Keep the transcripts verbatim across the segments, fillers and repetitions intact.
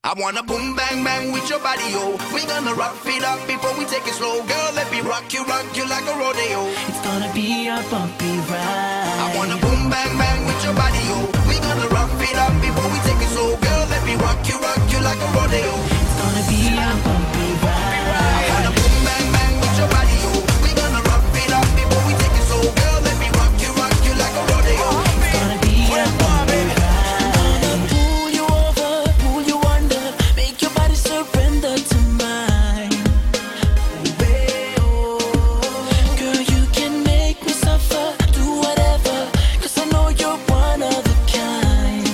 I wanna boom bang bang with your body, yo. We gonna rock it up before we take it slow. Girl, let me rock you, rock you like a rodeo. It's gonna be a bumpy ride. I wanna boom bang bang with your body, yo. We gonna rock it up before we take it slow. Girl, let me rock you, rock you like a rodeo. It's gonna be a bumpy ride. I wanna boom bang bang with your body, yo. We gonna rock it up before we take it slow. Girl, let me rock you, rock you like a rodeo. It's gonna be a bumpy ride. Surrender to mine. Babe, oh. Girl, you can make me suffer, do whatever, 'cause I know you're one of a kind.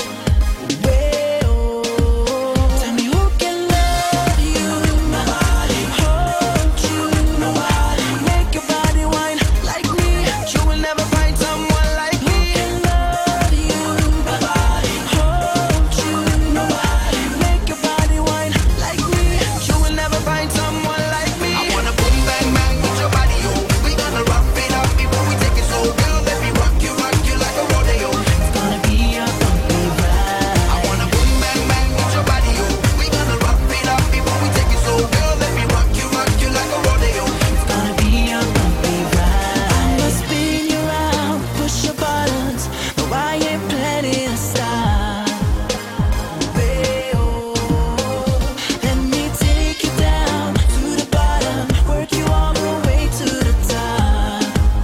Babe, oh. Tell me who can love you, nobody, hold you, nobody, make your body whine like me. You will never find someone like me. Who can love you, nobody, hold you, nobody, make your body whine like me. You will never find someone like me. I wanna boom bang bang with your body, yo. We gonna rock it up before we take it slow. Girl, let me rock you, rock you like a rodeo. It's gonna be a bumpy ride. I wanna boom bang bang with your body, yo. We gonna rock it up before we take it slow. Girl, let me rock you, rock you like a rodeo. It's gonna be a bumpy ride. I'ma spin you around, push your buttons. No, I ain't planning to stop. Babe, oh. Let me take you down to the bottom, work you all the way to the top.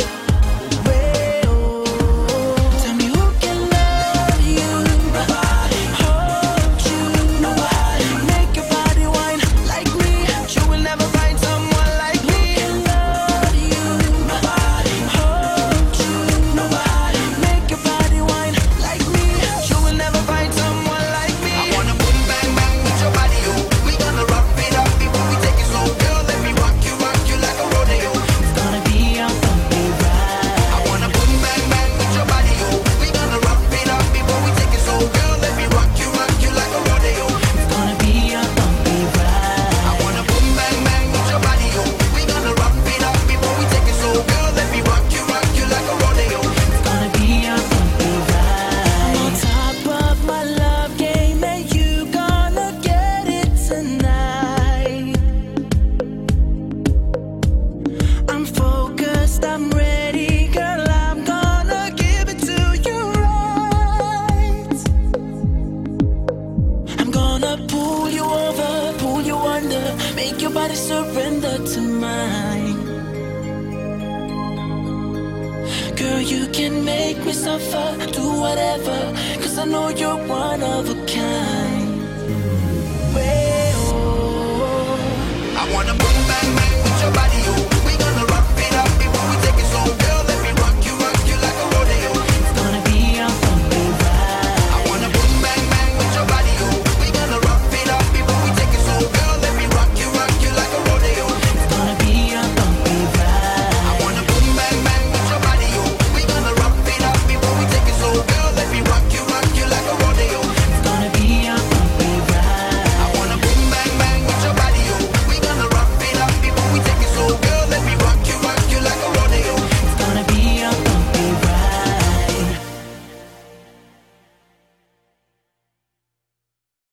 Babe, oh. Tell me who can love you, nobody, hold you, nobody, make your body whine like me. You will never find someone like me. Who can love you, nobody, hold you, nobody, make your body whine like me. You will never find someone like me. I wanna boom bang bang with your body, yo. We gonna rock it up before we take it slow. Girl, let me rock you, rock you like a rodeo. It's gonna be a bumpy ride. I wanna boom bang bang with your body, yo. We gonna rock it up before we take it slow. Girl, let me rock you, rock you like a rodeo. It's gonna be a bumpy ride. I wanna boom bang bang with your body, yo. We gonna rock it up before we take it slow. Girl, let me rock you, rock you like a rodeo. It's gonna be a bumpy ride. On top of my love game, and you gonna get it tonight. I'm focused, I'm ready, girl. I'm gonna give it to you right. I'm gonna pull you over, pull you under, make your body surrender to mine. Girl, you can make me suffer, do whatever, 'cause I know you're one of a kind.